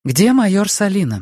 «Где майор Салина?»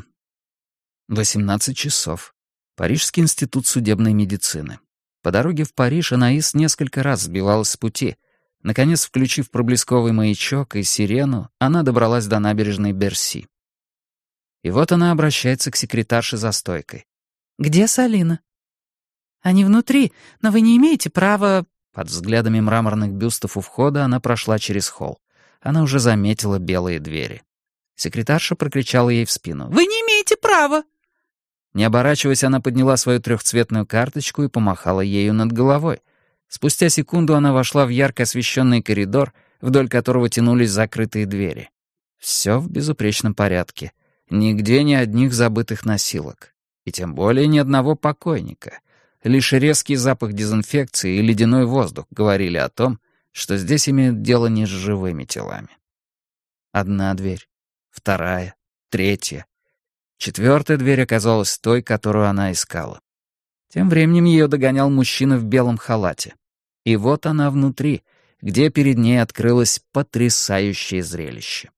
18 часов. Парижский институт судебной медицины. По дороге в Париж Анаис несколько раз сбивалась с пути. Наконец, включив проблесковый маячок и сирену, она добралась до набережной Берси. И вот она обращается к секретарше за стойкой. «Где Салина?» «Они внутри, но вы не имеете права...» Под взглядами мраморных бюстов у входа она прошла через холл. Она уже заметила белые двери. Секретарша прокричала ей в спину. «Вы не имеете права!» Не оборачиваясь, она подняла свою трехцветную карточку и помахала ею над головой. Спустя секунду она вошла в ярко освещенный коридор, вдоль которого тянулись закрытые двери. Все в безупречном порядке. Нигде ни одних забытых носилок. И тем более ни одного покойника. Лишь резкий запах дезинфекции и ледяной воздух говорили о том, что здесь имеют дело не с живыми телами. Одна дверь. Вторая, третья. Четвертая дверь оказалась той, которую она искала. Тем временем ее догонял мужчина в белом халате. И вот она внутри, где перед ней открылось потрясающее зрелище.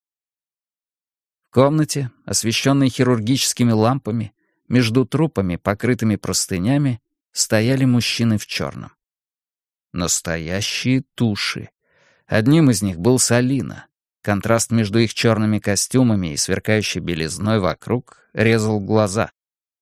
В комнате, освещенной хирургическими лампами, между трупами, покрытыми простынями, стояли мужчины в черном. Настоящие туши. Одним из них был Салина. Контраст между их черными костюмами и сверкающей белизной вокруг резал глаза.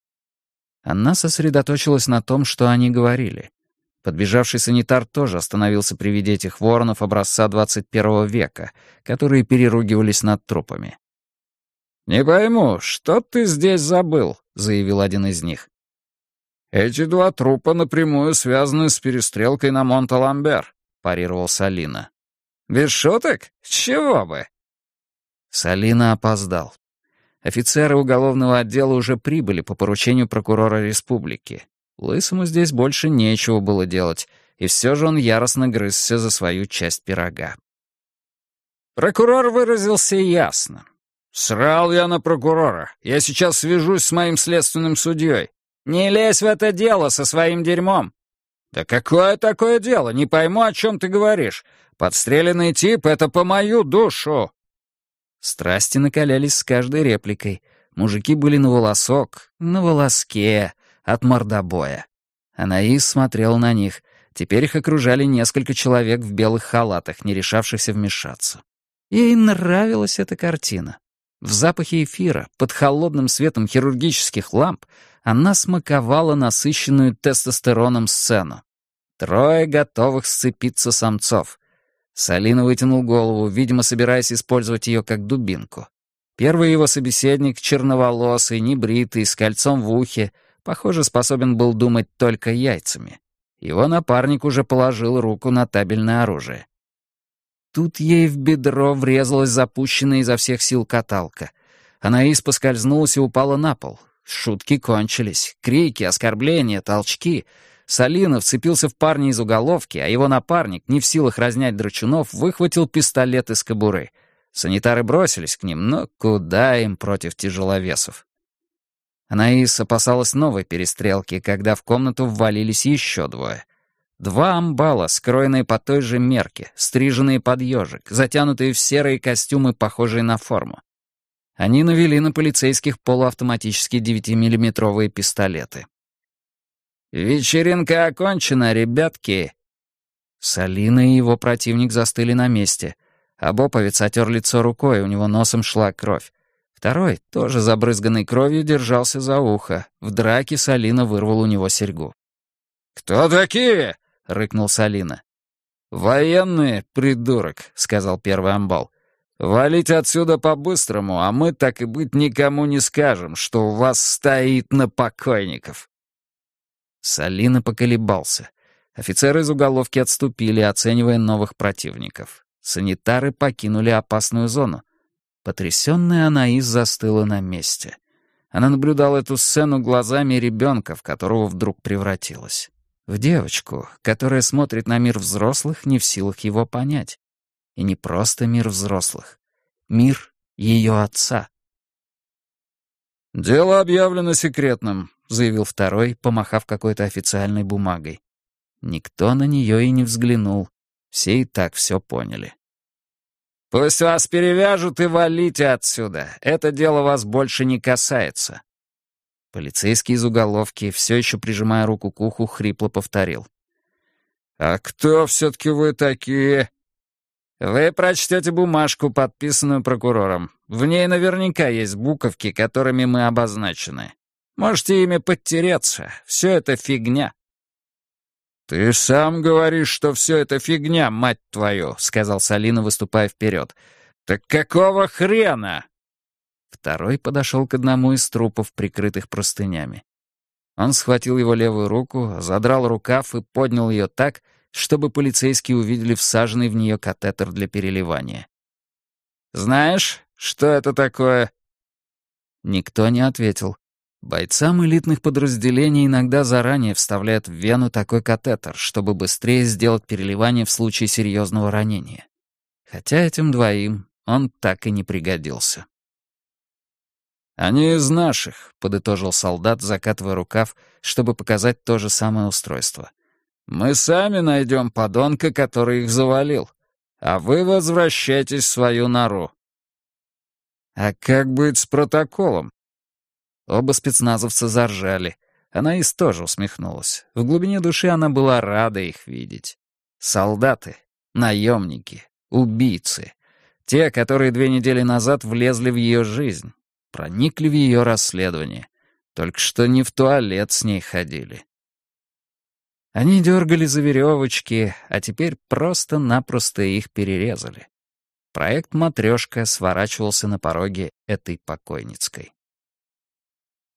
Она сосредоточилась на том, что они говорили. Подбежавший санитар тоже остановился при виде этих воронов образца 21 века, которые переругивались над трупами. «Не пойму, что ты здесь забыл?» — заявил один из них. «Эти два трупа напрямую связаны с перестрелкой на Монталамбер», — парировал Салина. «Без шуток? С чего бы?» Салина опоздал. Офицеры уголовного отдела уже прибыли по поручению прокурора республики. Лысому здесь больше нечего было делать, и все же он яростно грызся за свою часть пирога. Прокурор выразился ясно. «Срал я на прокурора. Я сейчас свяжусь с моим следственным судьей. Не лезь в это дело со своим дерьмом». «Да какое такое дело? Не пойму, о чем ты говоришь. Подстреленный тип — это по мою душу». Страсти накалялись с каждой репликой. Мужики были на волосок, на волоске от мордобоя. Анаис смотрел на них. Теперь их окружали несколько человек в белых халатах, не решавшихся вмешаться. Ей нравилась эта картина. В запахе эфира, под холодным светом хирургических ламп, она смаковала насыщенную тестостероном сцену. Трое готовых сцепиться самцов. Салина вытянул голову, видимо, собираясь использовать ее как дубинку. Первый его собеседник, черноволосый, небритый, с кольцом в ухе, похоже, способен был думать только яйцами. Его напарник уже положил руку на табельное оружие. Тут ей в бедро врезалась запущенная изо всех сил каталка. Анаис поскользнулась и упала на пол. Шутки кончились. Крики, оскорбления, толчки. Салина вцепился в парня из уголовки, а его напарник, не в силах разнять драчунов, выхватил пистолет из кобуры. Санитары бросились к ним, но куда им против тяжеловесов? Анаис опасалась новой перестрелки, когда в комнату ввалились еще двое. Два амбала, скроенные по той же мерке, стриженные под ежик, затянутые в серые костюмы, похожие на форму. Они навели на полицейских полуавтоматические 9-миллиметровые пистолеты. «Вечеринка окончена, ребятки!» Салина и его противник застыли на месте. Обоповец отер лицо рукой, у него носом шла кровь. Второй, тоже забрызганный кровью, держался за ухо. В драке Салина вырвал у него серьгу. «Кто такие?» — рыкнул Салина. «Военные, придурок», — сказал первый амбал. «Валите отсюда по-быстрому, а мы, так и быть, никому не скажем, что у вас стоит на покойников». Салина поколебался. Офицеры из уголовки отступили, оценивая новых противников. Санитары покинули опасную зону. Потрясённая Анаис застыла на месте. Она наблюдала эту сцену глазами ребенка, в которого вдруг превратилась. В девочку, которая смотрит на мир взрослых, не в силах его понять. И не просто мир взрослых. Мир ее отца. «Дело объявлено секретным», — заявил второй, помахав какой-то официальной бумагой. Никто на нее и не взглянул. Все и так все поняли. Пусть вас перевяжут и валите отсюда. Это дело вас больше не касается». Полицейский из уголовки, все еще прижимая руку к уху, хрипло повторил. «А кто все-таки вы такие?» «Вы прочтете бумажку, подписанную прокурором. В ней наверняка есть буковки, которыми мы обозначены. Можете ими подтереться. Все это фигня». «Ты сам говоришь, что все это фигня, мать твою», — сказал Салина, выступая вперед. «Так какого хрена?» Второй подошел к одному из трупов, прикрытых простынями. Он схватил его левую руку, задрал рукав и поднял ее так, чтобы полицейские увидели всаженный в нее катетер для переливания. «Знаешь, что это такое?» Никто не ответил. Бойцам элитных подразделений иногда заранее вставляют в вену такой катетер, чтобы быстрее сделать переливание в случае серьезного ранения. Хотя этим двоим он так и не пригодился. «Они из наших», — подытожил солдат, закатывая рукав, чтобы показать то же самое устройство. «Мы сами найдем подонка, который их завалил, а вы возвращайтесь в свою нору». «А как быть с протоколом?» Оба спецназовца заржали. Анаис тоже усмехнулась. В глубине души она была рада их видеть. Солдаты, наемники, убийцы. Те, которые 2 недели назад влезли в ее жизнь, проникли в ее расследование. Только что не в туалет с ней ходили. Они дергали за веревочки, а теперь просто-напросто их перерезали. Проект «Матрешка» сворачивался на пороге этой покойницкой.